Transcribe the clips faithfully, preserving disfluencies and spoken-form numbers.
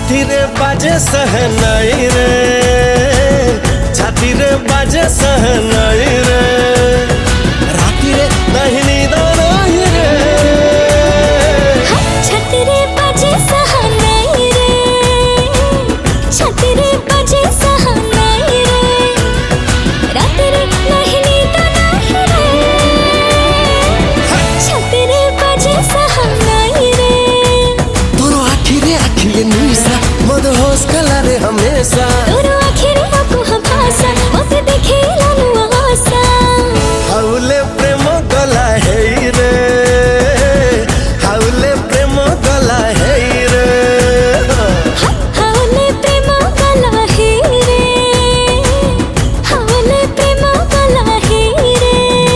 छाती रे बाजे सहनाई रे, छाती रे बाजे सहनाई रे, राती रे नहीं नींद नहीं रे। छाती रे बाजे सहनाई रे, छाती रे बाजे सहनाई रे, राती रे नहीं नींद नहीं रे। छाती रे बाजे सहनाई रे, तोरो आखी रे आखी रे निशा मद होश कला रे हमेशा। तोरो आखी रे आकु भाषा मते देखे लानु आशा। हाउले प्रेम गला है रे, हाउले प्रेम गला है रे, हाउले प्रेम गला है रे, हाउले प्रेम गला है रे।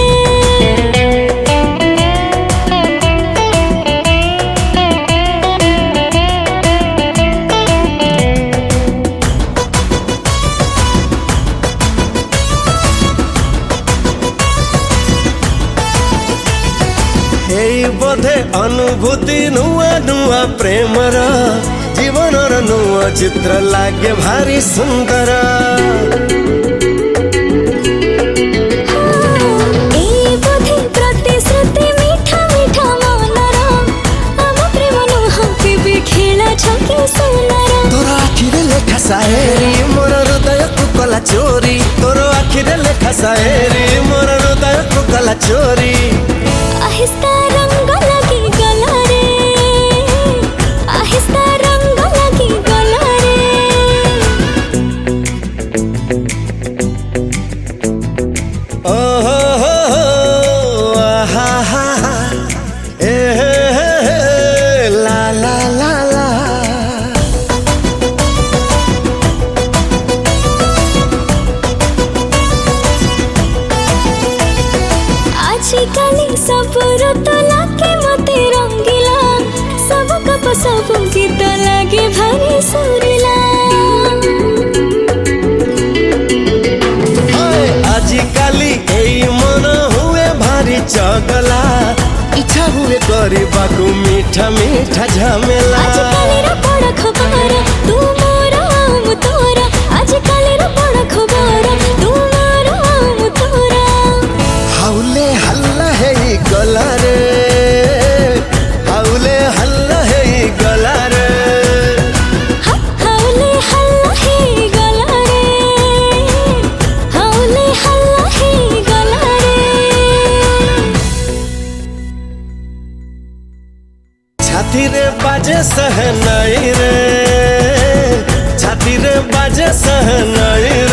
एई बोधे अनुभूति नुआ नुआ प्रेमर, जीवनर नुआ चित्र लागे भारी सुंदर। एई बोधे प्रतिश्रुति मीठा मीठा मनर, आम प्रेम नुहा केबे खेला छके सुनर। तोरो आखिरे लेखा शायरी मोर हृदय को कला चोरी, तोरो आखिरे लेखा शायरी मोर हृदय को कला चोरी। आहिस्ता रंग लगी गला रे, आहिस्ता रंग लगी गला रे। ओ हो हो हो आहा हा हा ए हे हे हे ला ला ला ला। आजिकाली सब ऋतु लागे मते रंगीला, सब कप सब गीत लागे भारी सुरीला। आजिकाली एई मन हुए भारी चगला, इच्छा हुए करबाकू मीठा मीठा झमेला। आजिकाली रो बड़ खबर तू मोर आम तोरा, आजिकाली रो बड़ खबर तू मोर आम तोरा। हाउले हल्ला है ई गला रे, हाउले हल्ला है ई गला रे, हाउले हल्ला है गला रे, हाउले हल्ला है गला रे। छाती रे बाजे सहनाई रे, छाती रे बाजे सहनाई रे।